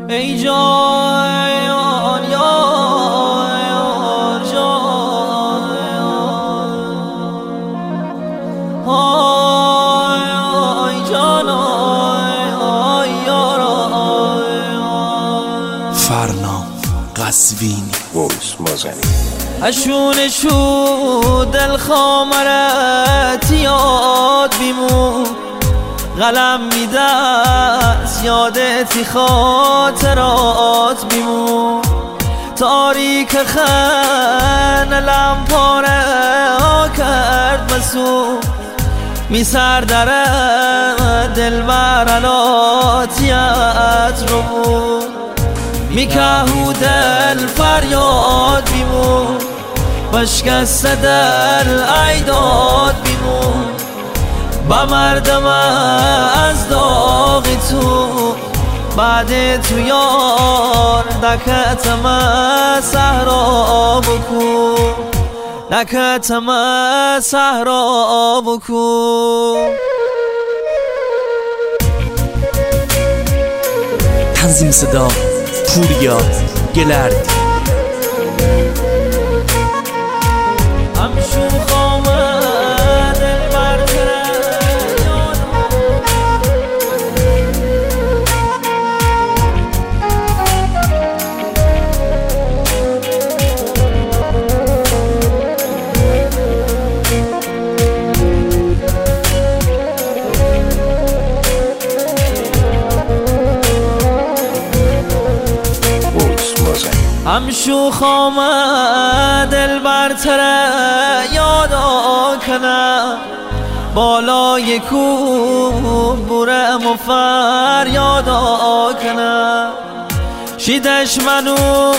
ای جان یار جان آی جان آی یار فرنام قزوینی وایس مازنی اشون شو دل خامرت یاد بیمون قلم میدست یادتی خاطرات بیمون تاریک خن لمپاره ها کرد مسون می سر دره دل برالاتیت رو بود می کهو دل فریاد بیمون بشکست دل ایداد بیمون با مردم از داغی تو بعد تو یار دکتم صحرا بکو دکتم صحرا بکو تنظیم صدا پوریا گلردی همشون آمد دل برتره همشوخ آمد دل برتره یادا کنم بالای کوه بورم و فریادا کنم شیدش منو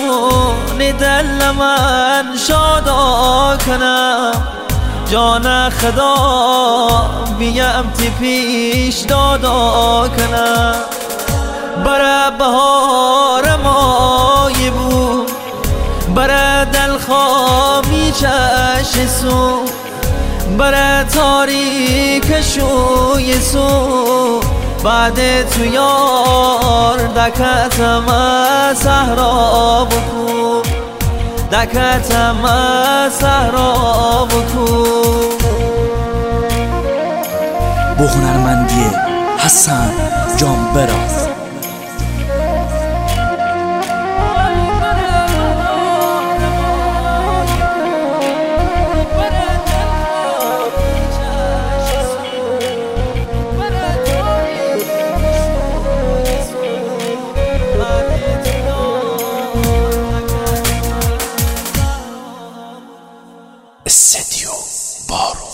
دل من شادا کنم جان خدا بیم تی پیش دادا کنم بره بهار مایی بود بره دل خوامی چش سو بره تاریک شوی سو بعد تو یار دکتم صحرا بکو دکتم صحرا بکو با هنرمندی حسن جان براز استدیو بارو